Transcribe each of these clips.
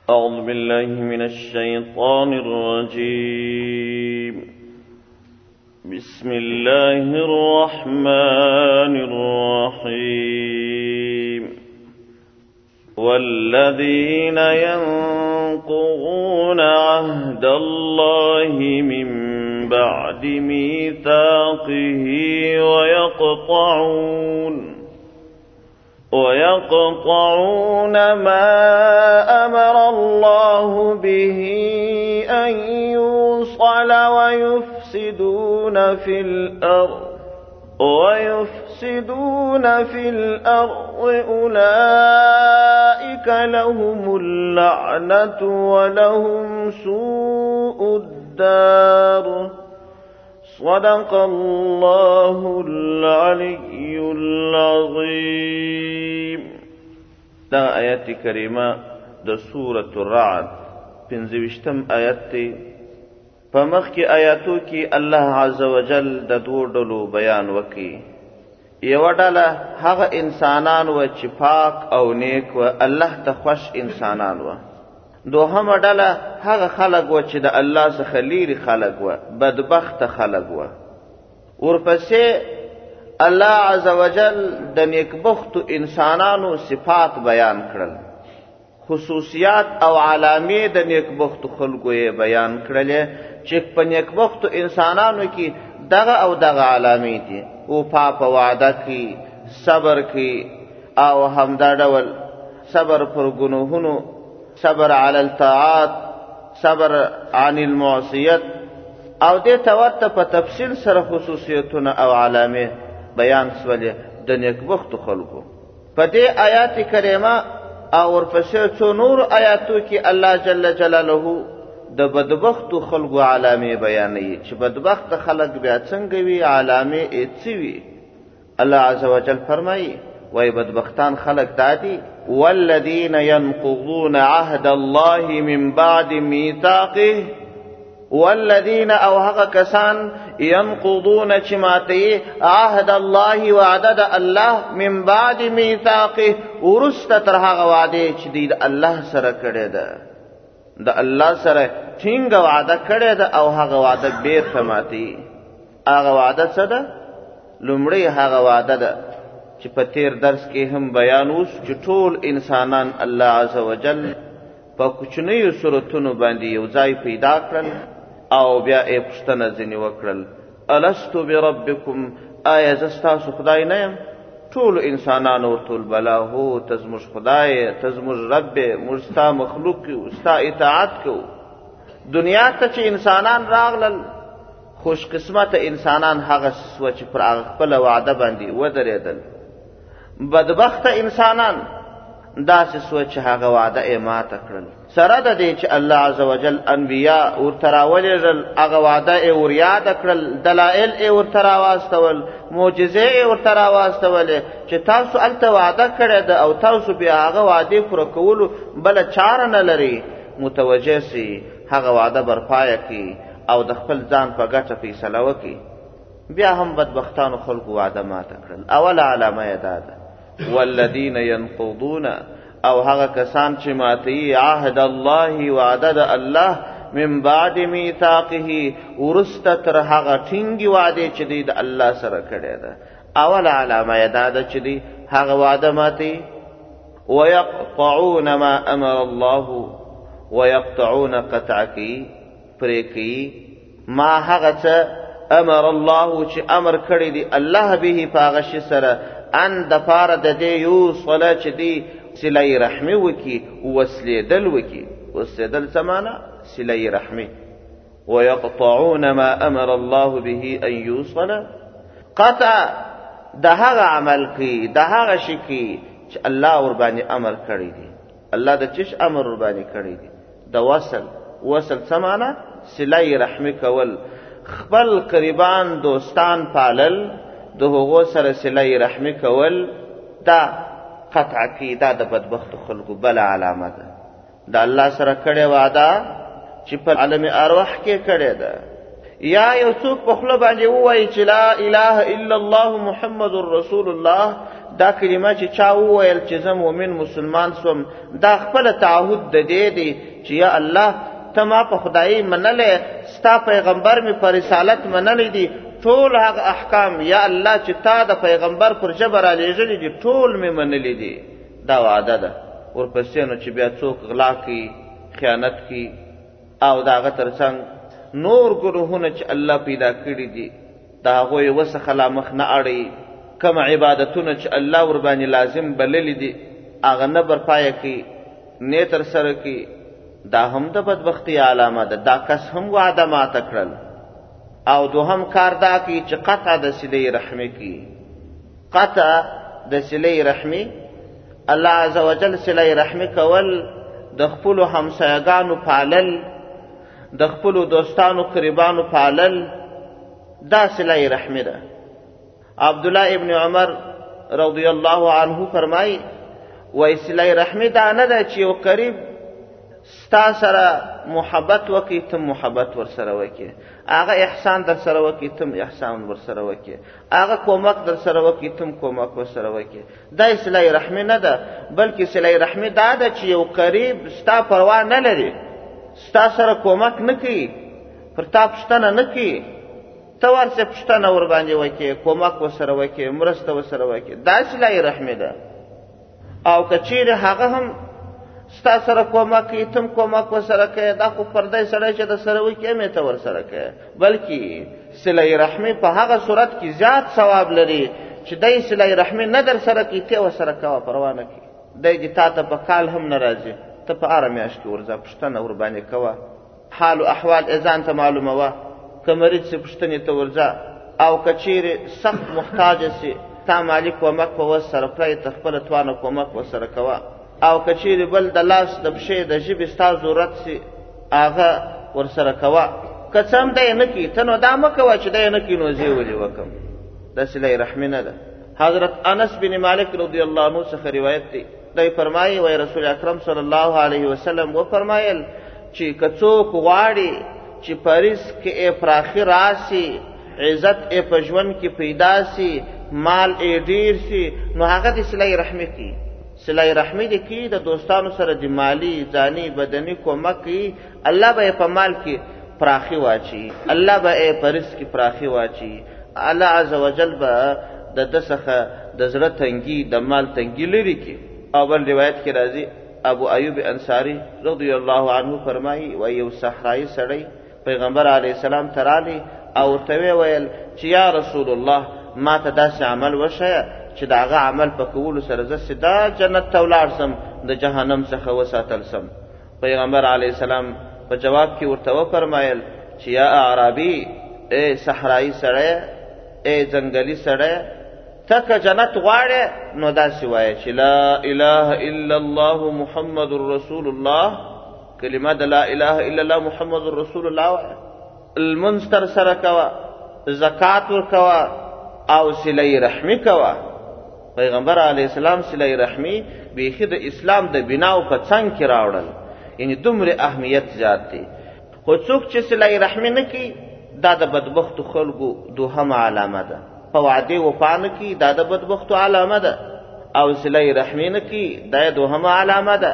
أعوذ بالله من الشيطان الرجيم. بسم الله الرحمن الرحيم. والذين ينقضون عهد الله من بعد ميثاقه ويقطعون ما أمر الله به أن يوصل ويفسدون في الأرض أولئك لهم اللعنة ولهم سوء الدار. صدق الله العلي العظيم. دا آیت کریمه د سورة الرعد 15 آیت دی. په مخکې آیاتو کې الله عز وجل د دوه ډلو بیان وکړي. یوه ډله هغه انسانان و چې پاک او نیک و الله ته خوش انسانان و. دوهمه ډله هغه خلق و چې د الله څخه لیرې خلق و، بدبخت خلق و. ورپسې الله عز وجل د نیکبختو انسانانو صفات بیان کړل، خصوصیات او علامې د نیکبختو خلقو یې بیان کړلې چې په نیکبختو انسانانو کې دغه او دغه علامې دي. وفا په وعده کې، صبر کې، او همدا ډول صبر پر ګناهونو، صبر علی الطاعات، صبر عن المعصیت، او دې ته ورته په تفصیل سره خصوصیتونه او علامې بیان سولې د نیکبختو خلقو. په دې آیات کریمه او ورپسې څو نور آیاتو کې الله جل جلاله د بدبختو خلقو علامې بیانوي چې بدبخت خلق بیا څنګه وي، علامې یې څه وي. الله عز وجل فرمایي وای بدبختان خلق دادي والذین ينقضون عهد الله من بعد میثاقه. والذین او هغه کسان ينقضون چې ماتي عهد الله وعده د الله من بعد میثاقه ورسته تر هغه وعده چې د الله سره کړی ده. د الله سره ټینګه وعده کړی ده او هغه وعده بیرته ماتي. هغه وعده څه ده؟ لومړی هغه وعده ده چې په تیر درس کې هم بیان اوس چې ټول انسانان الله عز وجل په کوچنیو صورتونو باندې یو ځای پیدا کړل او بیا یې پوښتنه ځینې وکړل الستو بربکم، آیا زه ستاسو خدای نه یم؟ ټولو انسانانو ورته وویل بلا هو، ته زموږ خدای، ته زموږ رب یې، موږ ستا مخلوق یو، ستا اطاعت کوو. دنیا ته چې انسانان راغلل، خوش قسمت انسانان هغه سوه چې پر هغه خپله وعده باندې ودرېدل. بدبخت انسانان داسې سوه چې هغه وعده یې ماته کړل. سره د دې چې الله عز وجل انبیا ورته راولېږل، هغه وعده یې ور یاده کړل، دلایل یې ورته راواستول، معجزې یې ورته راواستولې چې تاسو هلته وعده کړې ده او تاسو بیا هغه وعدې پوره کولو بله چاره نه لرئ. متوجه سي هغه وعده برپایه کړي او د خپل ځان په ګټه فیصله وکړي. بیا هم بدبختانو خلقو وعده ماته کړل. اوله علامه یې دا ده والذین ینقضون، او هغه کسان چې ماتي عهد الله وعده د الله من بعد میثاقه ورسته تر هغه ټینګې وعدې چې دی د الله سره کړې ده. اوله علامه یې دا ده چې دی هغه وعده ماتي. ويقطعون ما امر الله، ويقطعون قطع کی، پرې کی، ما هغه څه امر الله چې امر کړی دی الله به په هغه شي سره ان د پاره د دې یو صله چې دی صله رحمي وکي، وسلیدل وکي. وسلیدل څه معنا؟ صله رحمي. ويقطعون ما امر الله به ان يوصل، قطع د هغه عمل کی، د هغه شي کی چې الله ور باندې امر کړی دی. الله د چش امر ور باندې کړی دی؟ د وصل. وصل څه معنا؟ صله رحمي کول، خپل قریبان دوستان پالل، د هغو سره صله رحمي کول. دا قطع کی، دا د بدبخت خلقو بل علامه ده. د الله سره کړې وعده چې په عالم ارواح کې کړې ده، یا یو څوک په خوله باندې ووایي چې لا اله الا الله محمد رسول الله، دا کلمه چې چا وویل چې زه مؤمن مسلمان سوم، دا خپل تعهد د دې دی چې یا الله ته ما په خدایي منلې، ستا پیغمبر می پر رسالت منلې دي، ټول هغه احکام یا الله چې تا د پیغمبر پر جبر علیږلي دي ټول می منلې دي. دا وعده ده. ورپسې نو چې بیا څوک غلا کوي، خیانت کوي، او دا هغه ترڅنګ نور ګروهونه چې الله پیدا کړي دي دا هغوی وسخه لا مخ نه اړوي، کوم عبادتونه چې الله ور باندې لازم بللي دي هغه نه برپایه کوي، نه ترسره کوي، دا هم د بدبختي علامه ده. دا کس هم وعده ماته کړل. او دوهم کار دا کوي چې قطع د صلې رحمي کوي. قطع د صلې رحمي، الله عزوجل صلې رحمي کول، د خپلو همسایګانو پالل، د خپلو دوستانو قریبانو پالل، دا صلې رحمي ده. عبد الله ابن عمر رضی الله عنه فرمایي وای صلې رحمي دا نه ده چې یو قریب ستا سره محبت وکي ته محبت ور سره وکي، هغه احسان در سره وکي تم احسان ور سره وکي، هغه کومک در سره وکي تم کومک ور سره وکي. دا صلې رحمي نه ده، بلکې صلې رحمي دا ده چې یو قریب ستا پروا نه لري، ستا سره کومک نه کوي، پر تا پوښتنه نه کوي، ته ورسې پوښتنه ور باندې وکي، کومک ور سره وکي، مرسته ور سره وکي، دا صلې رحمي ده. او که چیرې هغه هم ستا سره کومک کوي تم کومک ور سره کوي، دا خو پردی سړی چې د سره وکي همې ته ور سره کوي، بلکې صلې رحمي په هغه صورت کې زیات ثواب لري چې دی صلې رحمي نه در سره کوي ته ور سره کوه، پروا نه کوي. دی دې تا ته په کال هم نه راځي، ته په هره میاشت کې ورځه پوښتنه ور باندې کوه، حال و احوال ځان ته معلوموه، که مریض سي پوښتنې ته ورځه، او که چیرې سخت محتاجه سي تا مالي کومک په وس سره کړی، ته خپله توانه کومک ور سره کوه. او که چیرې بل د لاس د پښې د ژبې ستا ضرورت سي هغه ور سره کوه. که څه هم دی نه کوي ته نو دا مه کوه چې دی نه کوي نو زه یې ولې وکړم. دا صلې رحمي نه ده. حضرت انس بن مالک رضی الله عنه څخه روایت دی، دی فرمایي وای رسول اکرم صلی الله علیه وسلم وفرمایل چې که څوک غواړي چې په رزق کې پراخي راسي، عزت یې په ژوند کې پیدا سي، مال یې ډیر سي، نو هغه د صلې رحمي کوي. صلې رحمي دې کوي، د دوستانو سره د مالی ځاني بدني کومک کوي، الله به په مال کې پراخي واچي، الله به په رزق کې پراخي واچي، الله عزوجل به د دسخه د زړه تنګي د مال تنګي لري کی. او بل روایت کې راځي ابو ایوب انصاری رضی الله عنه فرمایي و یو صحرایي سړی پیغمبر علی السلام ترالی او ته ویل چې یا رسول الله ما ته داسې عمل وشه چې داغه عمل په کولو سره زه سدا جنت ته ولاړ سم، د جهنم څخه وساتل سم. پیغمبر علی السلام په جواب کې ورته وفرمایل چې یا اعرابي، اے صحرایي سړی، اے ځنګلي سړی، تک جنت غواړې نو داسې وایه چې لا اله الا الله محمد رسول الله، کلمه د لا اله الا الله محمد رسول الله وایه، المنځ تر سره کوه، زکات ورکوه او صلې رحمي کوه. پیغمبر علیه السلام صلې رحمي بیخي د اسلام د بناو په څنګ کې راوړل، یعنی دومره اهمیت زیات دی. خو څوک چې صلې رحمي نه کوي دا د بدبختو خلکو دوهمه علامه ده. په وعده وفا نه کوي دا د بدبختو علامه ده، او صلې رحمي نه کوي دا دوهمه علامه ده.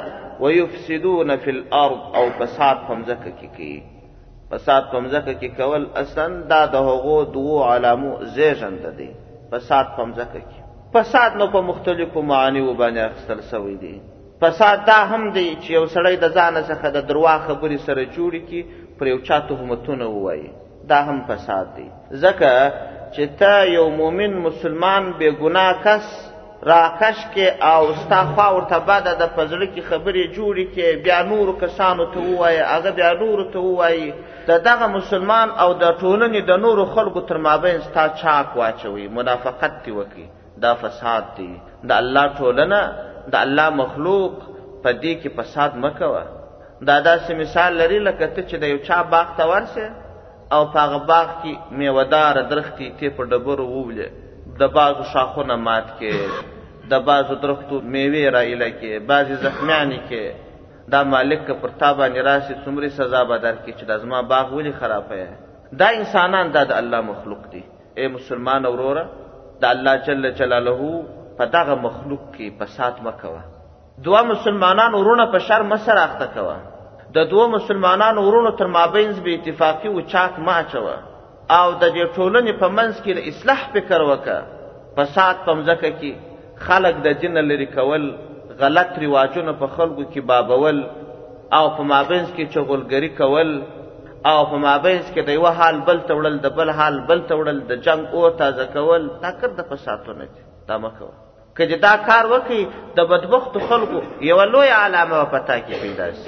ويفسدون فی الارض، او فساد په مځکه کې کوي. فساد په مځکه کې کول اصلا دا د هغو دوو علامو زیږنده دی. فساد په مځکه کې، فساد نو په مختلفو معانیو باندې اخیستل سوی دی. فساد دا هم دی چې یو سړی د ځان څخه د درواغ خبرې سره جوړي کی، پر یو چا تهمتونه ووایي، دا هم فساد دی. ځکه چې ته یو مؤمن مسلمان بے ګناه کس راکش کې او ستا خوا ورته بده د په زړه کې خبرې جوړې کې، بیا نورو کسانو ته ووایي، هغه بیا نورو ته ووایي، د دغه مسلمان او د ټولنې د نورو خلکو تر مابین ستا چاک واچوي، منافقت دې وکړي، دا فساد دی. د الله ټولنه، د الله مخلوق په دې کې فساد مه کوه. دا داسې مثال لري لکه ته چې د یو چا باغ ته ورسې او په هغه باغ کې میوهداره درختې ته په ډبرو وولې، د بعضو شاخونه مات کې، د بعضو درختو میوې را ایله کې، بعضې زخمیانې کې. دا مالک که پر تا باندې راشي څومره سزا به درکړي چې دا زما باغ ولې خرابوې. دا انسانان دا د الله مخلوق دي. ای مسلمان وروره، د الله جل جلاله په دغه مخلوق کې فساد مه کوه. دوه مسلمانانو ورونه په شر مه سره اخته کوه. د دوه مسلمانانو ورونو تر مابینځ بې اتفاقي و چاک مه اچوه. او د دې ټولنې په منځ کې د اصلاح فکر وکړه. فساد په مځکه کې خلک د دین لرې کول، غلط رواجونه په خلکو کې بابول، او په مابینځ کې چغلګري کول، او په مابینځ کې د یوه حال بل ته وړل، د بل حال بل ته وړل، د جنګ اور تازه کول، دا کار د فسادونه دي. دا مه کوه. که چې دا کار وکړي د بدبختو خلکو یوه لویه علامه به په تا کې پیدا شي.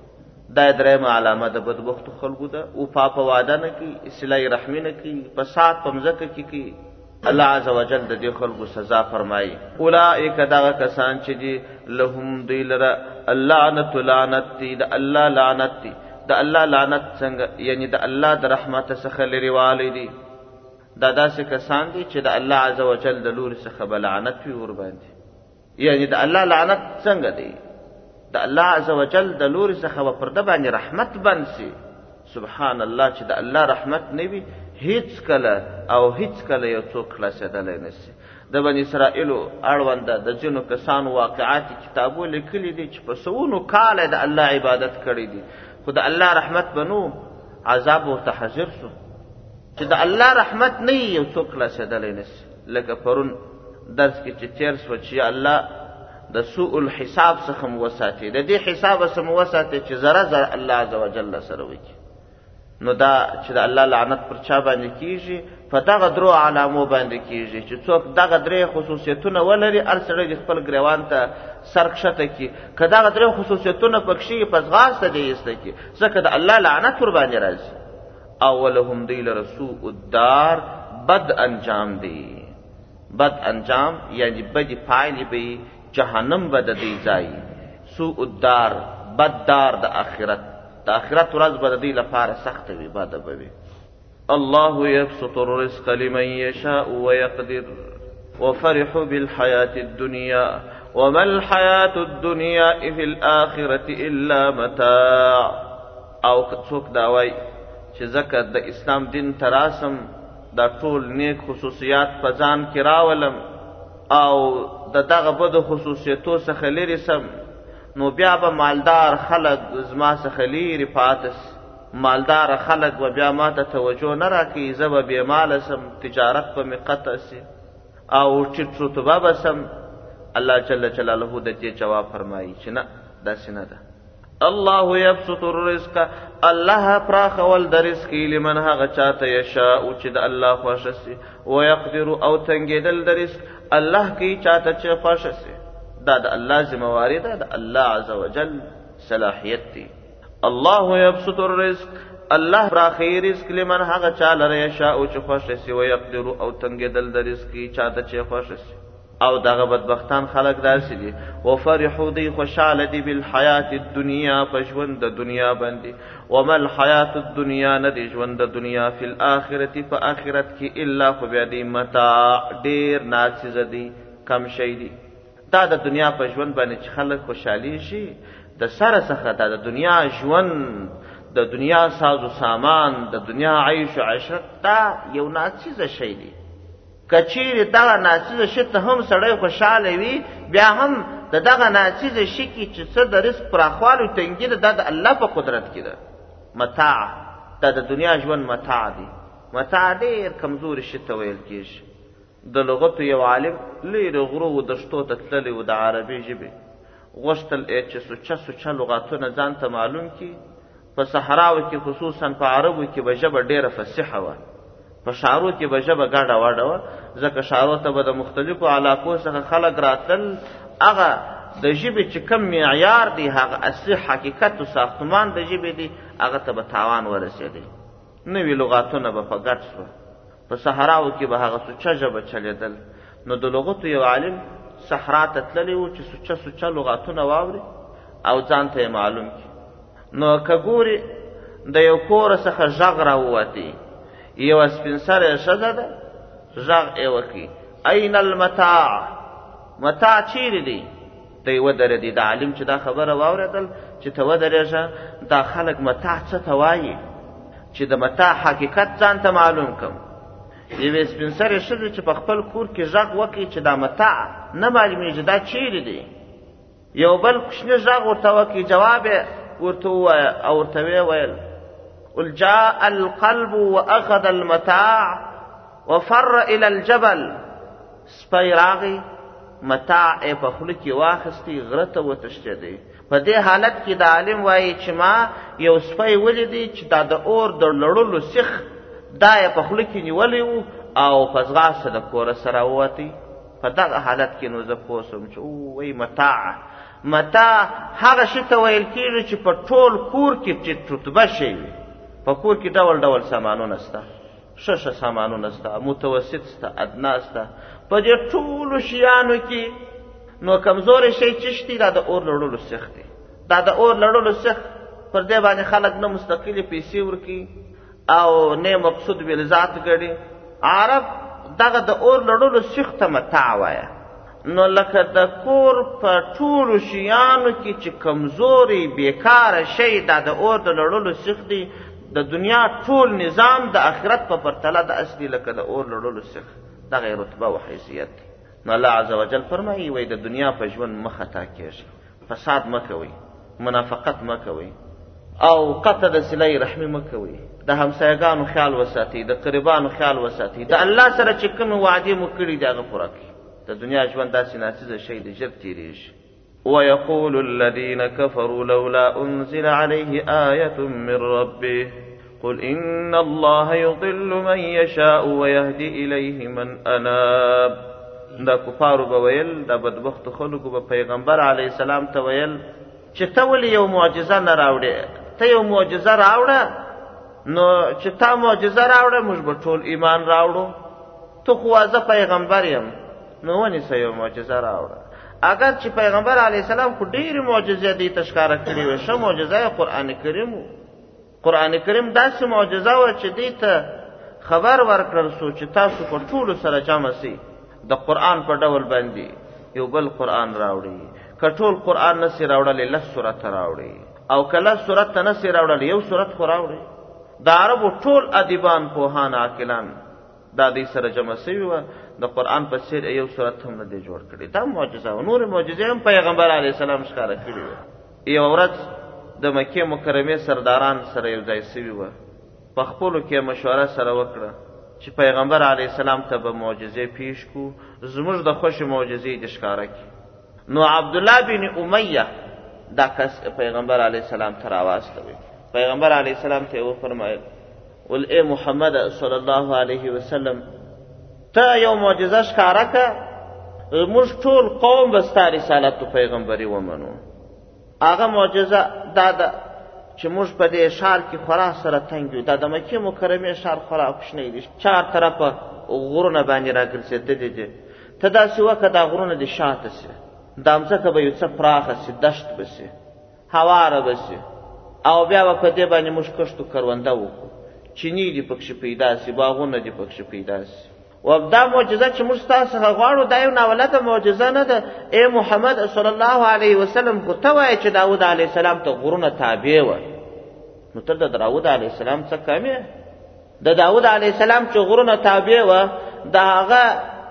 دا درېیمه علامه د بدبختو خلکو ده. وفا په واده نه کوي، اصلاح رحمي نه کوي، فساد په مځکه کې کوي. الله عز وجل د دې خلکو سزا فرمایي. اولئک دغه کسان چې دي لهم دوی لره اللعنت، لعنت دي، د الله لعنت دي. د الله لعنت څنګه؟ یعنی د الله د رحمت څخه لرې والی دي. دا داسې کسان دي چې د الله عز وجل د لوري څخه به لعنت وي ورباندې. یعنی د الله لعنت څنګه دی؟ د الله عز وجل د لوري څخه به پر ده باندې رحمت بند سي. سبحان الله، چې د الله رحمت نه وي هیڅ کله او هیڅ کله یو څوک خلاصېدلی نه سي. د بني اسرائیلو اړونده د ځینو کسانو واقعاتي کتابو لیکلي دي چې په سوونو کاله د الله عبادت کړی دي، خو د الله رحمت به نو عذاب ورته حاضر سو. چې د الله رحمت نه یو څوک خلاصېدلی نه سي. لکه پرون درس کې چې تېر سوه چې الله د سوء الحساب څخه مو وساتي، د دې حساب څخه مو وساتي چې ذره ذره الله عز وجل سره وکړي. نو دا چې د الله لعنت پر چا باندې کیږي؟ په دغه درو علامو باندې کیږي چې څوک دغه درې خصوصیتونه ولري، هر سړی خپل ګریوان ته سر کښته کړي. که دغه درې خصوصیتونه پکښې په ځغاسته دې ایسته کړي، ځکه د الله لعنت ور باندې راځي. او ولهم دوی لره سوء الدار، بد انجام دی. بد انجام یعنی بدی پایلې به جهنم به د دوی ځای. سوء الدار، بد دار د آخرت. د آخرت ورځ به د دوی لپاره سخته وي، بده به وي. الله يبسط الرزق لمن يشاء ويقدر وفرحوا بالحياة الدنيا وما الحياة الدنيا في الآخرة إلا متاع. او څوک دا وایي چې ځکه د اسلام دین تراسم دا ټول نیک خصوصیات په ځان کې راولم او د دغه بدو خصوصیتو څخه لرې سم، نو بیا به مالدار خلک زما څخه لرې پاته سي. مالدار خلک به بیا ما ته توجه نه راکوي، زه به بېماله سم، تجارت به مې قطع سي او ټیټ رتبه به سم. الله جل جلاله د دې جواب فرمایي چې نه، داسې نه ده. الله یبسط الرزق، الله پراخول د رزق لمن هغه چاته یشاء چې د الله خوښه سي، ويقدر او تنګېدل د رزق الله کوي چاته چې خوښه سي. دا د الله ذمواري ده، د الله عز وجل صلاحیت دی. الله یبسط الرزق، الله پراخوي رزق لمن هغه چا لره یشاء چې خوښه سي، ويقدر او تنګېدل د رزق چاته چې خوښه سي. او دغه بدبختان خلق داسې دي. وفرحوا دی خوشحاله دي بالحیات الدنیا، په ژوند د دنیا باندې. وما الحیات الدنیا، نه دی ژوند د دنیا، فی الاخرت، په آخرت کې، الا خو بیا دی متاع، ډېر ناڅیزه دی، کم شی دی. دا د دنیا په ژوند باندې چې خلک خوشحالي شي د سره څخه، دا د دنیا ژوند، د دنیا ساز و سامان، د دنیا عیش و عشرت، دا یو ناڅیزه شی دی. کچیر دغه ناڅیزه شي ته هم سړی خوشحاله وي، بیا هم د دغه ناڅیزه شي کې چې څه د رزق پراخوالی تنګي ده، دا د الله په قدرت کې ده. متاع، دا د دنیا ژوند متاع دی. متاع ډېر کمزوري شي ته ویل کېږي. د لغتو یو عالم لرې غرو و دشتو ته تللی و د عربي ژبې، غوښتل چې سوچه سوچه لغاتونه ځان ته معلوم کړي. په صحراو کې خصوصا په عربو کې به ژبه ډېره فصیحه وه، په شارو کې به ژبه ګډه وډه وه، ځکه شارو ته به د مختلفو علاقو څخه خلک راتل. هغه د ژبې چې کم معیار دی، هغه اصلي حقیقت و ساختمان د ژبې دی، هغه ته به تاوان ورسېدی. نوي لغاتونه به په ګډ شوه. په صحراو کې به هغه سوچه ژبه چلېدل. نو د لغتو یو عالم صحرا ته تللی و چې سوچه سوچه لغاتونه واوري او ځان ته یې معلوم کړي. نو که ګوري د یو کوره څخه غږ راووتې، یوه سپین سرې ښځه ده، غږ یې وکړي این المتاع، متاع چیرې دی؟ دی ودرېدی. د عالم چې دا خبره واورېدل چې ته ودرېږه، دا خلک متاع څه ته وایي، چې د متاع حقیقت ځان ته معلوم کم. یوې سپین سرې ښځې چې په خپل کور کې غږ وکړي چې دا متاع نه معلومېږي دا چیرې دی، یو بل کوچني غږ ورته وکړي جواب یې ورته ووایه او ورته ویې ویل قل جاء القلب واخذ المتاع وفر الى الجبل. سپی راغی متاع یې په خوله کې واخیستی غره ته وتښتېدی. په دې حالت کې د عالم وایي چې ما یو سپی ولیدی چې دا د اور د لړلو سیخ دا یې په خوله کې نیولی و او په ځغاسته د کوره سره ووتی. په دغه حالت کې نو زه پوه شوم چې وایي متاع هغه شي ته ویل کېږي چې په ټول کور کې چې رتبه شی وي. په کور کې ډول ډول سامانونه شته، ښه سامانونه شته، متوسط شته، ادنا شته. په دې ټولو شیانو کې نو کمزورې شی چې شته دا د اور لړلو سیخ دی. دا د اور لړلو سیخ پر دې باندې خلک نه مستقلې پیسې ورکوي او نه مقصود بالذات ګڼي. عرب دغه د اور لړلو سیخ ته متاع وایه. نو لکه د کور په ټولو شیانو کې چې کمزوري بیکاره شی دا د اور د لړلو سیخ دی. د دنیا ټول نظام د آخرت په پرتله د اصلي لکه د اور لړلو سیخ دغه رتبه و حیثیت دی. نو الله عز وجل فرمایي وایي د دنیا په ژوند مه خطا کېږئ، فساد مه کوئ، منافقت مه کوئ او قطع د صلې رحمي مه کوئ، د همسایګانو خیال وساتئ، د قربانو خیال وساتئ، د الله سره چې کومې وعدې مو کړي دي هغه پوره کړئ. د دنیا ژوند داسې ناڅیزه شی دی ژر تېرېږي. ويقول الذين كفروا لولا أنزل عليه آية من ربه قل إن الله يضل من يشاء ويهدي إليه من أناب. دا کفارو به ویل، دا بدبخت خلکو به پیغمبر علیه السلام ته ویل چې ته ولې یو معجزه نه راوړې؟ ته یو معجزه راوړه، نو چې تا معجزه راوړه موږ به ټول ایمان راوړو. ته خو واضح پیغمبر یم، نو ونیسه یو معجزه راوړه. اگر چې پیغمبر علیه السلام خو ډېرې معجزې دې ته ښکاره کړې وې، ښه معجزه یې قرآن کریم و. قرآن کریم داسې معجزه وه چې دې ته خبر ورکړل سو چې تاسو په ټولو سره جمع سئ د قرآن په ډول باندې یو بل قرآن راوړي. که ټول قرآن نسي راوړلی 10 سورته راوړي، او که 10 سورته نسي راوړلی یو سورت خو راوړي. د عربو ټول ادیبان پوهان عاقلان دا دې سره جمع سوي وه، د قرآن په څېر یو سورت هم نه دی جوړ کړی. دا معجزه وه. نورې معجزې هم پیغمبر علیه السلام ښکاره کړي وه. یوه ورځ د مکې مکرمې سرداران سره یو ځای سوي وه، په خپلو کې مشوره سره وکړه چې پیغمبر علیه السلام ته به معجزې پیش کو، زموږ د خوښې معجزې دې ښکاره کړي. نو عبدالله بن امیه دا کس پیغمبر علیه السلام ته راواستوي. پیغمبر علیه السلام ته یې وفرمایل ول ای محمد صلی الله علیه وسلم ته یو معجزه ښکاره کړه، موږ ټول قوم به ستا رسالت و پیغمبري ومنو. هغه معجزه دا ده چې موږ په دې ښار کې خورا سره تنګ یو. دا د مکې مکرمې ښار خورا کوچنی دی، 4 طرفه غرونه باندې راګرځېدلي دي. ته داسې وکړه دا غرونه دې شاته سي، دا مځکه به یو څه پراخه سي، دشت به سي، هواره به سي، او بیا به په دې باندې موږ کښت و کرونده وکړو، چینی دې پکښې پیدا سي، باغونه دې پکښې پیدا سي. و دا معجزه چې موږ ستا څخه غواړو دا یو ناولده معجزه نه ده. ای محمد صلی الله علیه وسلم خو ته وایې چې داود علیه السلام ته غرونه تابع وه، نو ته د داود علیه السلام څه کم یې؟ د داود علیه السلام چې غرونه تابع وه د هغه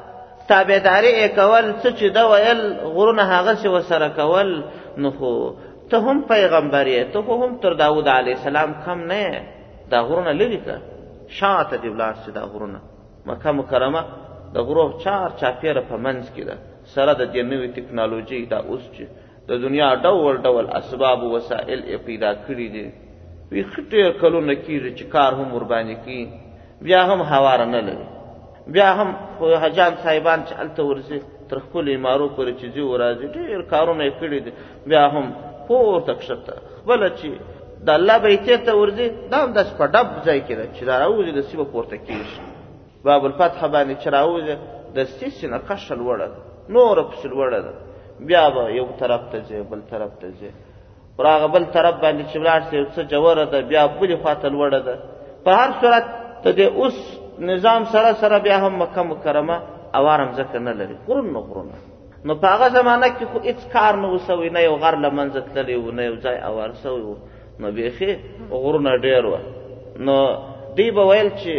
تابعداري یې کول، څه چې ده ویل غرونه هغسې ورسره کول. نو خو ته هم پیغمبر یې، ته خو هم تر داود علیه السلام کم نه یې. دا غرونه لرې کړه، شاته دې ولاړ شي. دا غرونه مکه مکرمه د غرو 4 چاپیره په منځ کې ده، سره د دې نوې ټکنالوژي دا اوس چې د دنیا ډول ډول اسباب و وسایل یې پیدا کړي دي. وی ډېر کلونه کېږي چې کار هم ورباندې کوي، بیا هم هواره نه لري. بیا هم حاجیان صاحبان چې هلته ورځي تر خپلو عمارو پورې چې ځي وراځي، ډېر کارونه یې کړي دي. بیا هم پورته کښته خپله چې د الله بیتې ته ورځي دا هم داسې په ډب ځای کې ده چې دا راوځي داسې به پورته کېږي. باب الفتح باندې چې راوځي د سیسې نه کښه لوړه ده، نوره پسې لوړه ده. بیا به یو طرف ته ځي بل طرف ته ځي، پر هغه بل طرف باندې چې ولاړ شي یو څه جوره ده، بیا بلې خوا ته لوړه ده. په هر صورت ته د اوس نظام سره بیا هم مکه مکرمه اواره مځکه نه لري، غرونه. نو په هغه زمانه کې خو هېڅ کار نه و سوی، نه یو غر له منځه تللی و، نه یو ځای اوار سوی و، نو بیخي غرونه ډېر وه. نو دوی به ویل چې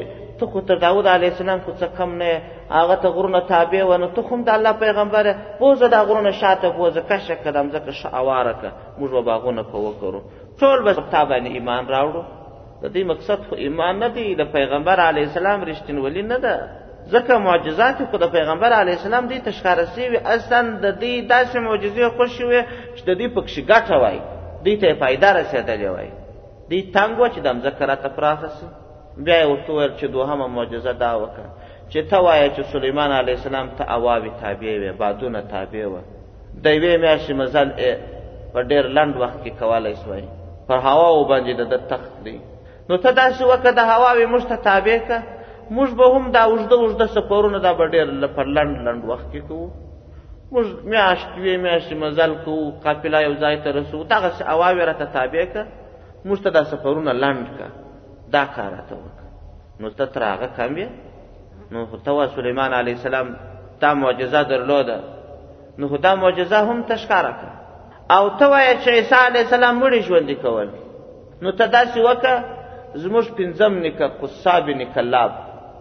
ته خو تر داود علیه السلام خو څه کم نه، هغه ته غرونه تابع و، نو ته خو هم د الله پیغمبره بوزه دا غرونه شاته بوزه، کشه که د مځکه ښه اواره که، موږ به باغونه په وکړو، ټول به تا باندې ایمان راوړو. د دې مقصد خو ایمان نه دی، د پیغمبر علیه السلام رښتینولي نه ده، ځکه معجزات خو د پیغمبر علیه السلام دې تشکاره سوي، اصلا د دې داسې معجزې خوښې وې چې د دې پکښې ګټه وای، دې ته یې فایده رسېدلې وای، دې تنګ وه چې د مځکه راته پراخه سي. بیا یې ورته وویل چې دوهمه معجزه دا وکړه چې ته وایه چې سلیمان علیه السلام ته اواوې تابع وې، بادونه تابع وه، د یوې میاشتې مزل په ډېر لنډ وخت کې کولی سوی، پر هواو باندې د ده تخت دی. نو ته داسې وکړه د هواوې موږ ته تابع که، موږ به هم دا اوږده اوږده سفرونه دا به ډېر پر لنډ وخت کې کوو، موږ میاشت دوې میاشتې مزل کوو، قافله یو ځای ته رسوو، دغسې هواوې راته تابع که، موږ ته دا سفرونه لنډ که، دا کار راته وکړه. نو ته تر هغه کم یې؟ نو خو ته وا سلیمان علیه السلام دا معجزه درلوده، نو خو دا معجزه هم تشکاره کړه. او ته وایه چې عیسی علیه السلام مړي ژوندي کول، نو ته داسې وکړه زموږ پنځم نیکه قصا بن کلاب،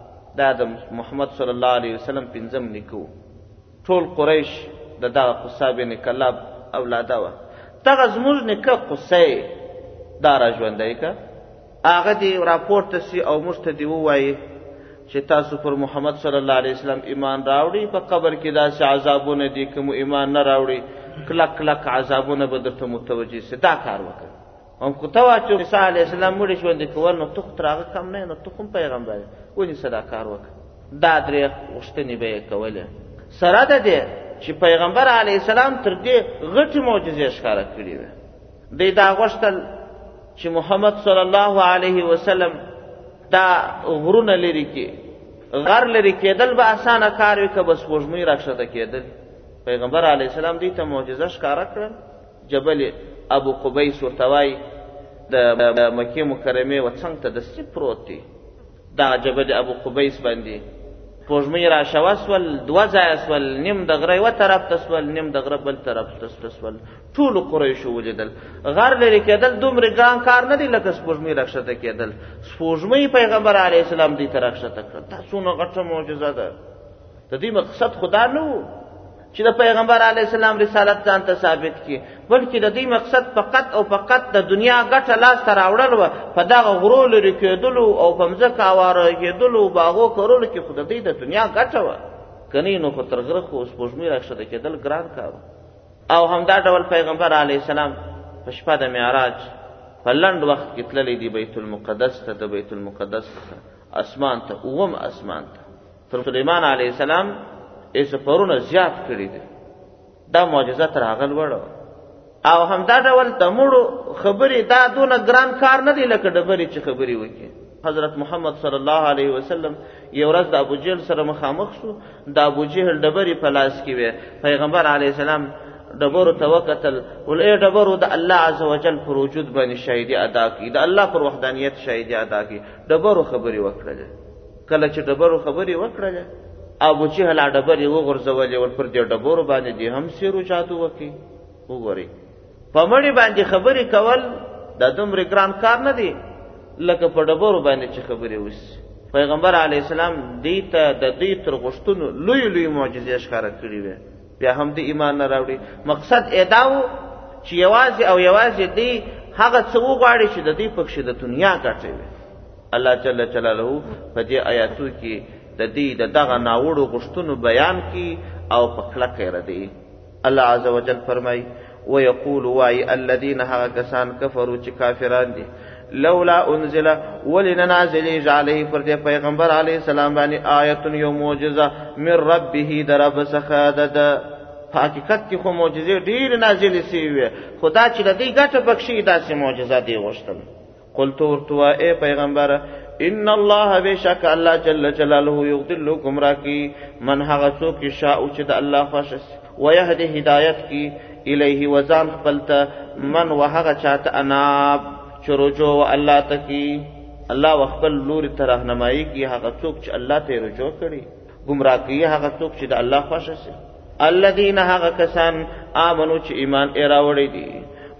دا د محمد صلی الله علیه وسلم پنځم نیکه و، ټول قریش د دغه قصا بن کلاب اولاده وه، دغه زموږ نیکه قصی دا را ژوندی که، هغه دې راپورته سي او موږ ته دې ووایي چې تاسو پر محمد صلی الله علیه وسلم ایمان راوړئ، په قبر کې داسې عذابونه دي که مو ایمان نه راوړئ کلک کلک عذابونه به درته متوجه سي، دا کار وکړه. هم که ته وا چې عیسی علیه السلام مړي ژوندي کول، نو ته خو تر هغه کم نه یې، نو ته خو هم پیغمبر یې، ونیسه دا کار وکړه. دا درې غوښتنې به یې کولې، سره د دې چې پیغمبر علیه السلام تر دې غټې معجزې ښکاره کړې وې. دی دا غوښتل چې محمد صلی الله علیه وسلم دا غرونه لري کې، غر لري کېدل به اسانه کار وي که به سپوږمۍ راکښته کېدل. پیغمبر علیه السلام دې ته معجزه ښکاره کړل. جبل ابو قبیس ورته وایي، د مکې مکرمې و څنګ ته دستي پروت دی، دا جبل ابو قبیس باندې سپوږمۍ راشوه سول، دوه ځایه سول، نیم د غره یوه طرف ته سول، نیم د غره بل طرف ته سول، ټولو قریشو ولیدل. غر لرې کېدل دومره ګران کار نه دی لکه سپوږمۍ راکښته کېدل. سپوږمۍ پیغمبر علیه السلام دې ته راکښته کړه، دا څومره غټه معجزه ده. د دې مقصد خدا نه و چې د پیغمبر علیه السلام رسالت ځان ته ثابت کړي، بلکې د دې مقصد فقط او فقط د دنیا ګټه لاس ته راوړل وه، په دغه غرو لرې کېدلو او په مځکه اواره کېدلو باغو کرلو کې خو د دې د دنیا ګټه وه، که نه نو خو تر غره خو سپوږمۍ راکښته کېدل ګران کار. او همدا ډول پیغمبر علیه السلام په شپه د معراج په لنډ وخت کې تللی دی بیت المقدس ته، د بیت المقدس اسمان ته، اووم اسمان ته. تر سلیمان علیه السلام یې سفرونه زیات کړي دي، دا معجزه تر هغه لوړه. او همدا ډول د مړو خبرې دا دونه ګران کار نه دی لکه ډبرې چې خبرې وکړي. حضرت محمد صلی الله علیه وسلم یو ورځ د ابوجهل سره مخامخ شو، د ابوجهل ډبرې په لاس کې وې. پیغمبر علیه السلام ډبرو ته وکتل، ول ای ډبرو د الله عز وجل پر وجود باندې شاهدي ادا کړي، د الله پر وحدانیت شاهدي ادا کړي. ډبرو خبرې وکړلې. کله چې ډبرو خبرې وکړلې، ابوجهل ډبرې وغورځولې، ول پر دې ډبرو باندې دې هم سیر و جادو وکړي. وګورئ، په مړي باندې خبرې کول دا دومره ګران کار نه دی لکه په ډبرو باندې چې خبرې وشي. پیغمبر علیه السلام دې ته د دې تر غوښتنو لوی لوی معجزې ښکاره کړي وې، بیا هم دې ایمان نه راوړي. مقصد دا و چې یوازې او یوازې دې هغه څه وغواړي چې د دې پکښې د دنیا ګټه وي. الله جل جلاله په دې آیاتو کې د دې د دغه ناوړو غوښتنو بیان کړي او په کلکه یې ردوي. الله عز وجل فرمایي، ویقول وای الذین هغه کسان کفروا چې کافران دي، لولا انزل ولنا نازلیږي علیه پر دې پیغمبر علیه السلام باندې آیت یو معجزه من ربه در رب څخه ده. په حقیقت کې خو معجزې ډېرې نازلې سوي وې، خدا چې د دې ګټه بخښي داسې معجزه دې غوښتل. قلت ورته وایه پیغمبره، ان الله بشک الله جل جلاله یضل گمراه کی من هغه څوک چې شاء چې د الله خوښ ويهدي هدایت کی الیه وزان خپلته من وهغه چاته اناب چرجو الله تکی الله وخپل لوري ته راهنمایي کی هغه څوک چې الله ته رجوع کړي، گمراه کی هغه څوک چې د الله خوښ شي. الذين هغه کسان آمنو چې ایمان راوړي دي،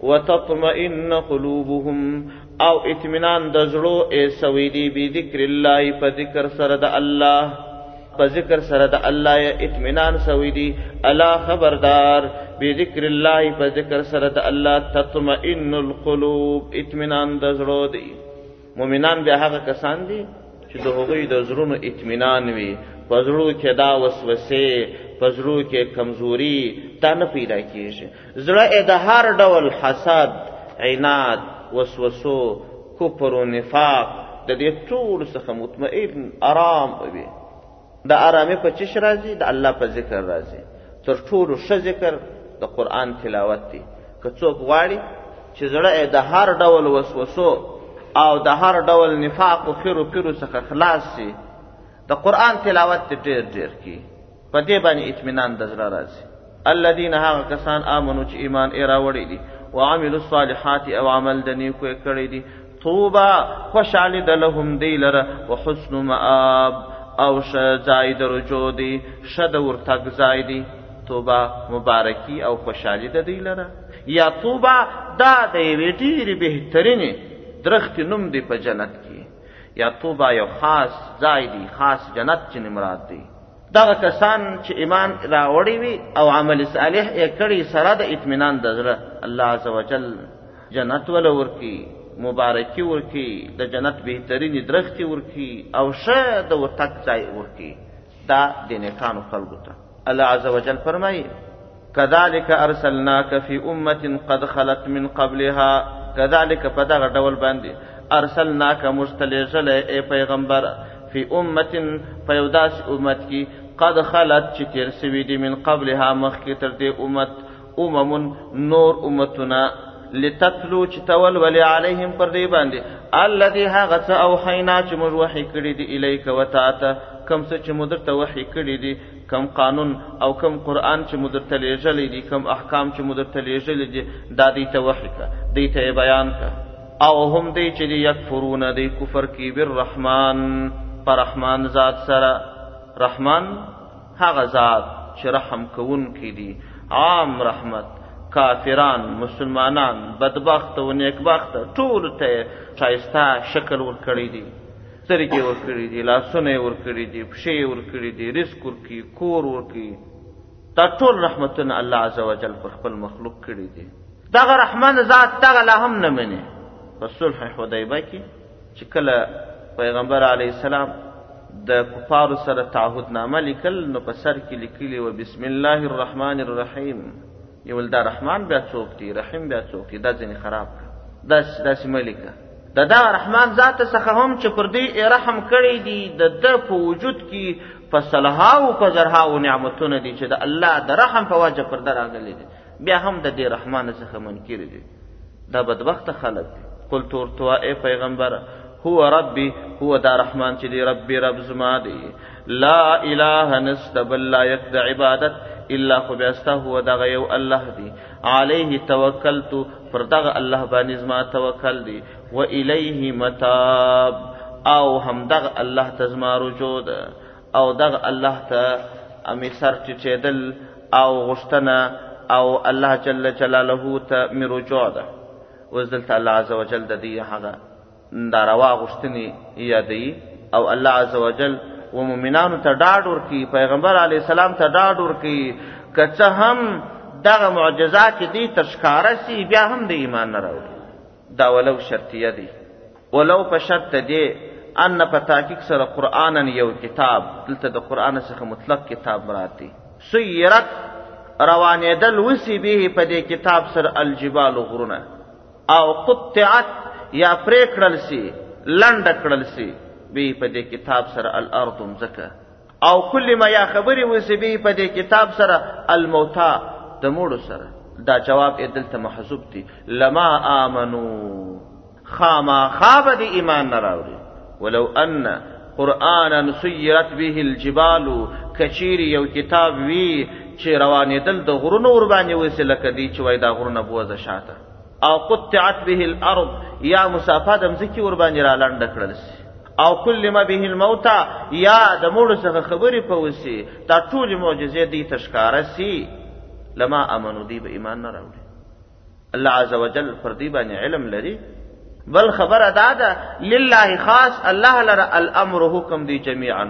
وتطمئن قلوبهم او اطمینان د زړو ایسوي دي بذکر الله په ذکر سره د الله په ذکر سره د الله اطمینان سوي دي الا خبردار بذکر الله په ذکر سره د الله تطمئن القلوب اطمینان د زړو دي مؤمنان به هغه کسان دي چې د هغوی د زړونو اطمینان وي په زړو کې دا وسوسې په زړو کې کمزوري دا نه پیدا کیږي زړه د هر ډول حسد عناد وسوسو کفر و نفاق د دې ټول څخه مطمئن آرام وي د آرامي په چش راځي د الله په ذکر راځي تر ټولو ښه ذکر د قرآن تلاوت دی که څوک غواړي چې زړه د هر ډول وسوسو او د هر ډول نفاق او خیرو پیرو څخه خلاص شي د قرآن تلاوت ډېر ډېر کی په دې باندې اطمینان د زړه راځي الذين هغه کسان آمنو چې ایمان یې راوړی دي وعملوا الصالحات او عمل د نیکو یې کړی دي طوبى خوشحالي د لهم دی لره وحسن مآب او ځای د رجوع دی ښه د ورتګ ځای دی توبه مبارکي او خوشحالي د دی لره یا توبه دا د یوې ډېرې بهترینې درخت نوم دی په جنت کې یا توبه یو خاص ځای دی خاص جنت چې مراد دی دغه کسان چې ایمان راوړی وي او عمل صالح یې کړی سره د اطمینان د زړه الله عزوجل جنت ول ورکی مبارکی ورکی د جنت بهترین درختی ورکی او شه د ورتک ځای ورکی دا د نیکانو خلقو ته الله عزوجل فرمایي كذلك ارسلناك في امه قد خلت من قبلها كذلك پدغه ډول باندې ارسلناك مستلزل ای پیغمبر فی امه فیوداس امت کی قد خلت چې تیر سوي دي من قبلها مخکې تر دې امت نور امتنا لتتلو چې تول ولی علیهم پر دې باندې الذي هغه اوحینا چې موږ وحی کړی دی الیک وتاته کم څه چې موږ درته وحی کړی دی کم قانون او کم قرآن چې موږ درته لېږلی دي کم احکام چې موږ درته لېږلی دي دا دې ته وحی کا دې ته بیان کا او هم دې چې یکفرون دې کفر کی بالرحمن پر رحمان ذات سره رحمان هغه ذات چې رحم کوون کی دي عام رحمت کافران مسلمانان بدبخت و نیکبخت ټول ته شایسته شکل ورکړی دي سترګې ورکړي دي لاسونه ورکړي دي پښې ورکړي دي رزق ورکړي کور ورکړي دا ټول رحمتونه الله عزوجل پر خپل مخلوق کړي دي دغه رحمان ذات دغه لا هم نه مني په صلح حدیبیه کې چې کله پیغمبر علیه السلام د کفارو سره تعهد نامه لیکل نو په سر کې لیکلي و بسم الله الرحمن الرحیم یول دا رحمان بیا څوک دی رحیم بیا څوک دی دا ځینې خراب داسې ملیکه دا رحمان ذات څخه هم چې پر دې رحم کړی دی د په وجود کې په صلحاو په زرهاو نعمتونه دي چې د الله د رحم په وجه پر ده راغلي دي بیا هم د دې رحمان څخه منکر دي دا بدبخت خلک دي قل تورتوا ای پیغمبر هو ربی هو دا رحمان چې دی ربی رب زما دی لا اله نشته بل لایق د عبادت الا خو بیاسته هو دغه یو الله دی علیه توکلت پر دغه الله باندې زما توکل دی و الیه متاب او هم دغه الله ته زما رجوع ده او دغه الله ته امی سر چچېدل او غشتنه او الله جل جلاله ته می رجوع ده اوس دلته الله عز وجل د دې هغه دا روا غشتنی یادی او الله عز وجل و مؤمنانو ته ډاډ ورکي پیغمبر علی السلام ته ډاډ ورکي که هم دغه معجزات دي تشکاره سي بیا هم د ایمان نه راوړي دا ولو شرطیه دي ولو په شرط دی ان په تحقیق سره قرآن یو کتاب دلته د قرآن څخه مطلق کتاب مراد دی سیرت روانېدل وسی به په دې کتاب سره الجبال غرونه او قطعت یا پرې کړل سي لنډ کړل سي به په دې کتاب سره الارض مزکه او کل ما یا خبري وسی به په دې کتاب سره الموتى د موړو سره دا جواب دلته محذوب دي لما امنو خاما خاب دي ایمان نه راوړي ولو ان قرانا سيرت به الجبال کچيري یو کتاب وی چې روانېدل د غرونو ور باندې وسی لکه دي چې وای دا غرونه بوزه شاته او قطعت به الارض یا مسافه د مزکی ور باندې را لاندې کړل سي او کل ما به الموتى یا د موړو څخه خبرې پوسی دا ټول معجزې دي تشکاره سي لما امنو دی به ایمان نه راوړي الله عز وجل پر دې باندې علم لري. بل خبره دا ده لله خاص الله لره الامر حکم دی جميعا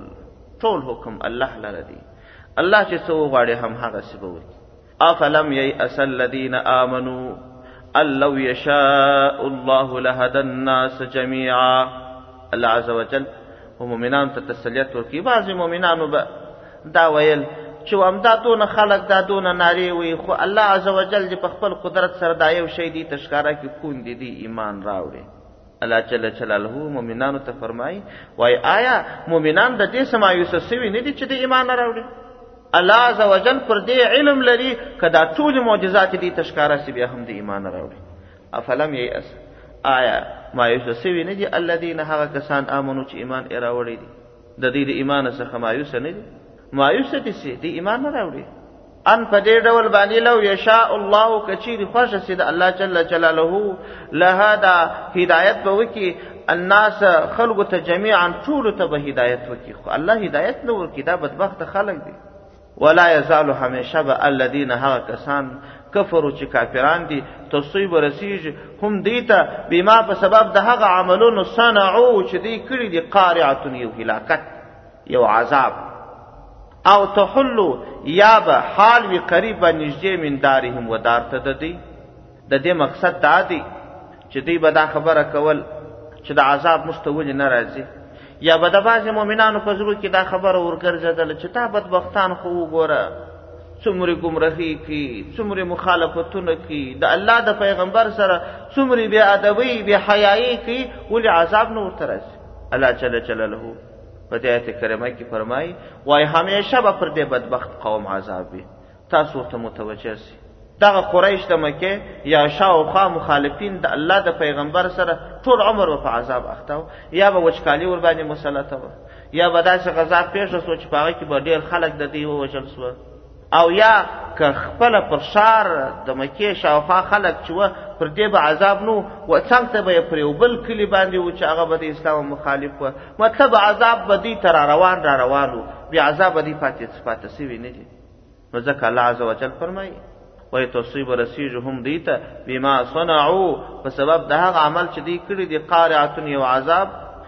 ټول حکم الله لره دی. الله چې څه وغواړي هم هغه څه به وکړي. افلم ییأس الذین آمنوا ان لو یشاء الله لهدى الناس جميعا. الله عز وجل مؤمنانو ته تسلیت ورکړي. بعضې مؤمنانو به دا ویل چې همدا دونه خلک دا دونه نارې وي، خو الله عز وجل چې په خپل قدرت سره دا یو شی دی تشکاره کې کون دي ایمان راوړي. الله جل جلاله مؤمنانو ته فرمایي وای آیا مؤمنان د دې سمایوسه سوي نه دي چې د ایمان راوړي؟ الله عز وجل پر دې علم لري کدا ټول معجزات دي تشکاره سی بیا هم د ایمان راوړي. افلم ییأس آیا مایوسه سوي نه دي الذین هغه کسان آمنو چې ایمان یې راوړی دي، د دې د ایمان څخه مایوسه نه دي، مایوسه دي سي د ایمان نه راوړي. ان په دې ډول باندې لو یشاء الله کچیر خوښ سي د الله جل جلاله لهدا هدایت به وکي الناس خلق ته جميعا ټول ته به هدایت وکي، خو الله هدایت نه ورکي. دا بدبخت خلق دي. ولا یزال همیشه به الذین هغه کسان کفرو چې کافران دي تصیب رسیج هم دیتا بما په سبب د هغه عملونو صنعو چې دی کړی دي قارعه یو هلاکت یو عذاب او تحلو یا به حال وی قریبا نږدې من دارهم و دار ته ددی. د دې مقصد دا دی چې دی به دا خبره کول چې د عذاب مستول نه راځي، یا به د بعضې مؤمنانو په زړه کې دا خبره ورګرځېدله چې تا بدبختان خو وګوره څومره ګمراهي کوي، څومره مخالفتونه کوي، د الله د پیغمبر سره څومره بې ادبۍ بې حیایي کوي، ولې عذاب نه ورته راځي؟ الله جل جلاله په دې آیت کریمه کې فرمایي وای همیشه به پر دې بدبخت قوم عذاب وي. تاسو ورته متوجه سئ. دغه قریش د مکې یا شاوخوا مخالفین د الله د پیغمبر سره ټول عمر په عذاب اخته، یا به وچکالي ور باندې مسلطه وه، یا به داسې غذا پیښه سوه چې په هغه کې به ډېر خلک د دې ووژل سوه، او یا که خپله پر شار د مکې شاوخوا خلک چې وه پر دې به عذاب نو و څنګ ته به یې پر یو بل کلي باندې و چې هغه به د اسلام مخالف وه. مطلب عذاب به دوی ته را روان و، بې عذاب به دوی پاتې سوي نه دي. نو ځکه الله عز وجل فرمایي ویتصیب رسیجهم دیتا بما صنعو په سبب د هغه عمل چې دی کړی دی قارعه یو عذاب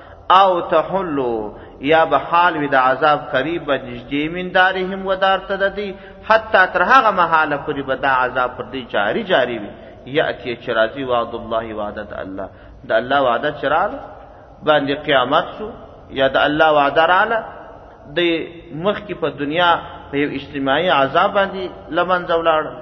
او تحلو یا به حال وي د عذاب قریب نږدې من دارهم و دار ته ددی حتی تر هغه مهاله پورې به دا عذاب پر دی جاری وي. یأتی چې راځي وعد الله وعده د الله، د الله وعده چې راله باندې قیامت شو، یا د الله وعده راله د مخکې په دنیا په یو اجتماعي عذاب باندې لمنځه ولاړه،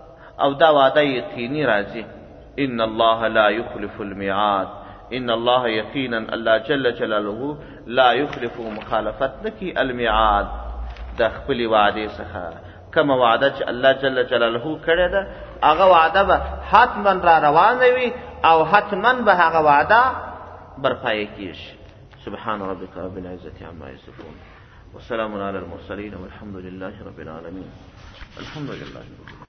او دا وعده یقیني راځي. ان الله لا يخلف الميعاد، ان الله یقینا الله جل جلاله لا يخلف مخالفت نکی الميعاد د خپل وعده څخه. کومه وعده چې الله جل جلاله کړې ده هغه وعده به حتما را روانه وي او حتما به هغه وعده برپایه کیږي. سبحان ربك رب العزة عما يصفون وسلام على المرسلين والحمد لله رب العالمين. الحمد لله.